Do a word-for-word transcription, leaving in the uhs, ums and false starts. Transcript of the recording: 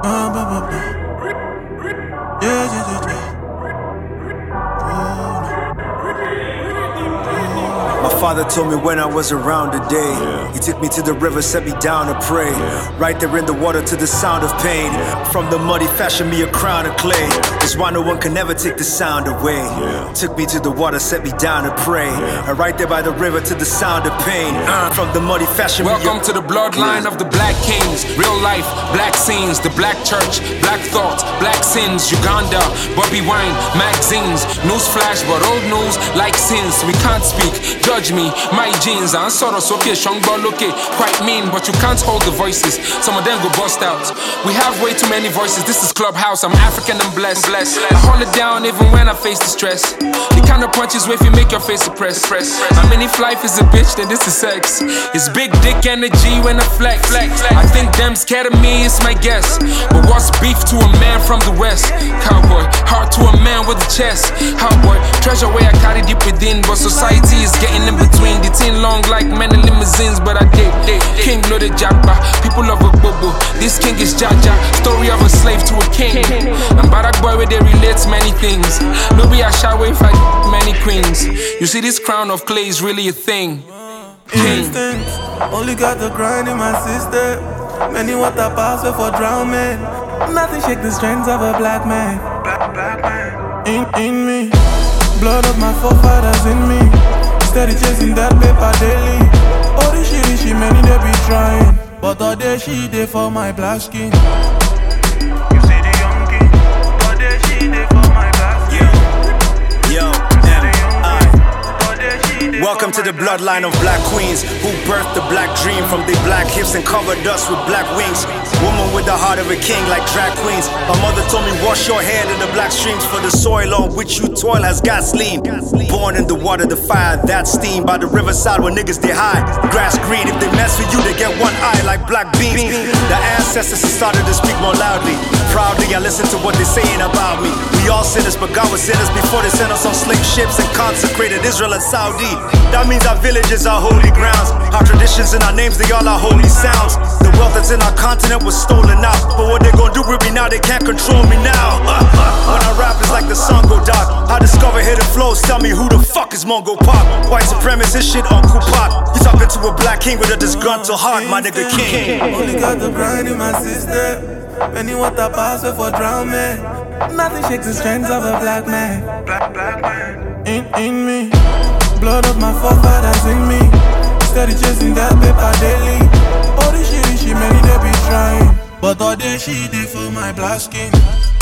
Uh, bah, bah, bah. Yeah, yeah, yeah, yeah. My father told me when I was around today. Yeah. He took me to the river, set me down to pray. Yeah. Right there in the water to the sound of pain. Yeah. From the mud he fashioned me a crown of clay. Yeah. That's why no one can never take the sound away. Yeah. Took me to the water, set me down to pray. Yeah. And right there by the river to the sound of pain. Yeah. From the mud he fashioned Welcome me a to the bloodline of the black kings. Real life, black scenes, the black church, black thoughts, black sins. Uganda, Bobby Wine, magazines. News flash, but old news like sins. We can't speak, judge me, my jeans. I'm sort of okay, strong but okay, quite mean, but you can't hold the voices. Some of them go bust out. We have way too many voices. This is Clubhouse. I'm African and blessed. blessed. I hold it down even when I face the stress. The kind of punches where if you make your face suppress. I mean, if life is a bitch, then this is sex. It's big dick energy when I flex. I think them scared of me, it's my guess. But what's beef to a man from the west? Cowboy, heart to a man with a chest. Cowboy, treasure where I carry deep within, but society is getting in between. The teen long like many limousines, but I did. King know the jabba, people love a bobo. This king is Jaja, story of a slave to a king. And Barack boy where they relate many things. No be a shower if I many queens. You see this crown of clay is really a thing. King. Instinct, only got the grind in my system. Many water pass for drowning. Nothing shake the strength of a black man. Black, black man. In, in me, blood of my forefathers in me. Steady chasing that paper daily. All this shit, this shit, many they be trying. But all day she they for my black skin. You see the young king. All day she they for my black skin. Yo, M I. Welcome to the bloodline of black queens who birthed the black dream from their black hips and covered us with black wings. Woman with the heart of a king like drag queens. My mother told me wash your head in the black streams, for the soil on which you toil has gasoline. Born in the water, the fire, that steam. By the riverside where niggas they hide. Grass green, if they mess with you they get one eye like black beans. The ancestors started to speak more loudly. Proudly I listen to what they're saying about me. We all sinners, but God was sinners before they sent us on slave ships and consecrated Israel and Saudi. That means our villages are holy grounds. Our traditions and our names, they all are holy sounds. The wealth that's in our continent was stolen out, but what they gon' do with me now, they can't control me now. When I rap, it's like the sun go dark. I discover hidden flows, tell me who the fuck is Mongo Pop. White supremacist shit, Uncle Pop. You talking to a black king with a disgruntled heart, my nigga king. Only got the grind in my system. Many water pass for drowning. Nothing shakes the strength of a black man. Black, black man. In, in me, blood of my forefathers in me. Steady chasing that paper daily. All this shit, this shit, many they be trying. But all day she did for my black skin.